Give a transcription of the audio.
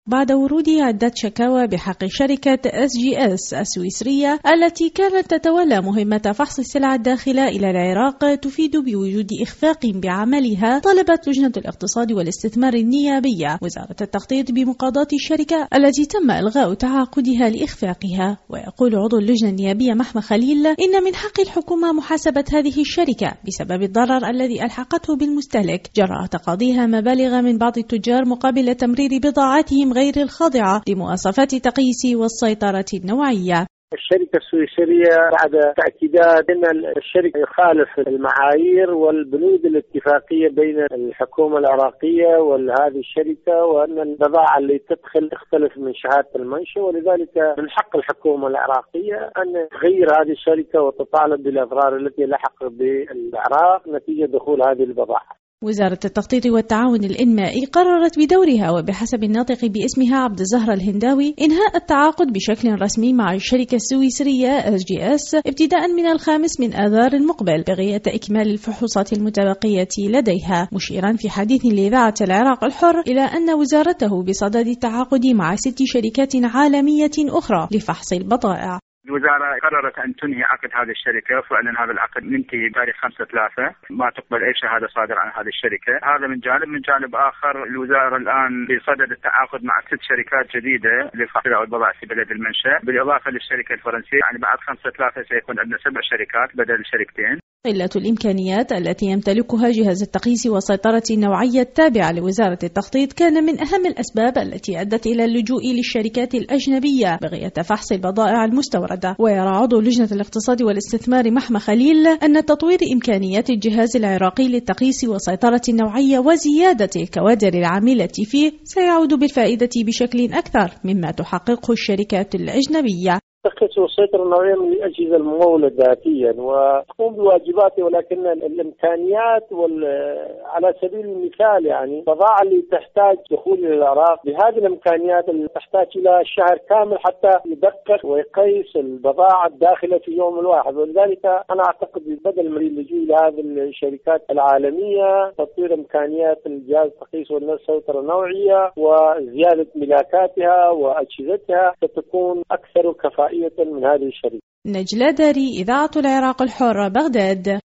بعد ورود عدة شكاوى بحق شركة SGS السويسرية التي كانت تتولى مهمة فحص السلع الداخلة إلى العراق تفيد بوجود إخفاق بعملها، طلبت لجنة الاقتصاد والاستثمار النيابية وزارة التخطيط بمقاضاة الشركة التي تم إلغاء تعاقدها لإخفاقها. ويقول عضو اللجنة النيابية محمد خليل إن من حق الحكومة محاسبة هذه الشركة بسبب الضرر الذي ألحقته بالمستهلك جراء تقاضيها مبالغ من بعض التجار مقابل تمرير بضاعتهم غير الخاضعة لمواصفات التقييس والسيطرة النوعية. الشركة السويسرية بعد تأكيدات أن الشركة يخالف المعايير والبنود الاتفاقية بين الحكومة العراقية وهذه الشركة، وأن البضاعة اللي تدخل تختلف من شهادة المنشأ، ولذلك من حق الحكومة العراقية أن تغير هذه الشركة وتطالب بالأضرار التي لحق بالعراق نتيجة دخول هذه البضاعة. وزارة التخطيط والتعاون الإنمائي قررت بدورها وبحسب الناطق باسمها عبد الزهر الهنداوي إنهاء التعاقد بشكل رسمي مع الشركة السويسرية SGS ابتداء من 5 آذار المقبل بغية إكمال الفحوصات المتبقية لديها، مشيرا في حديث لإذاعة العراق الحر إلى أن وزارته بصدد التعاقد مع 6 شركات عالمية أخرى لفحص البضائع. الوزارة قررت أن تنهي عقد هذه الشركة، وفعلا هذا العقد منتهي بتاريخ 5/3، ما تقبل أي شهادة صادرة عن هذه الشركة. هذا من جانب. من جانب آخر الوزارة الآن بصدد التعاقد مع 6 شركات جديدة لفحص البضائع في بلد المنشأ، بالإضافة للشركة الفرنسية. يعني بعد 5/3 سيكون عندنا 7 شركات بدل شركتين. قلة الإمكانيات التي يمتلكها جهاز التقييس والسيطرة النوعية التابعة لوزارة التخطيط كان من أهم الأسباب التي أدت إلى اللجوء للشركات الأجنبية بغية فحص البضائع المستوردة. ويرى عضو لجنة الاقتصاد والاستثمار محمد خليل أن تطوير إمكانيات الجهاز العراقي للتقييس والسيطرة النوعية وزيادة الكوادر العاملة فيه سيعود بالفائدة بشكل أكثر مما تحققه الشركات الأجنبية. تقيس والسيطرة النوعية من الأجهزة الممولة ذاتيا وتقوم بواجباتها، ولكن الإمكانيات على سبيل المثال يعني البضاعة اللي تحتاج دخول إلى العراق بهذه الإمكانيات اللي تحتاج إلى شهر كامل حتى يدقق ويقيس البضاعة الداخلة في يوم الواحد. ولذلك أنا أعتقد بدل من اللجوء لهذه الشركات العالمية تطوير إمكانيات الجهاز التقييس والسيطرة النوعية وزيادة ملاكاتها وأجهزتها ستكون أكثر كفاءة من هذه الشركة. نجلة داري، إذاعة العراق الحرة، بغداد.